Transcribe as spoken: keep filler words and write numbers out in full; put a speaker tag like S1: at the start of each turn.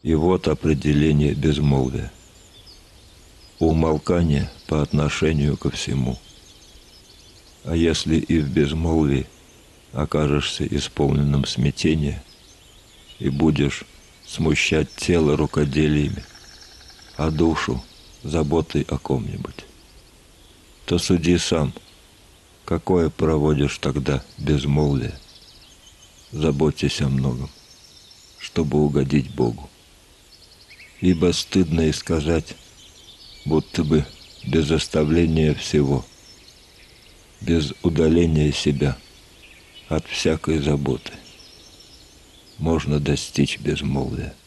S1: И вот определение безмолвия. Умолкание по отношению ко всему. А если и в безмолвии окажешься исполненным смятения и будешь смущать тело рукоделиями, а душу заботой о ком-нибудь, то суди сам, какое проводишь тогда безмолвие. Заботьтесь о многом, чтобы угодить Богу. Ибо стыдно и сказать, будто бы без оставления всего, без удаления себя от всякой заботы можно достичь безмолвия.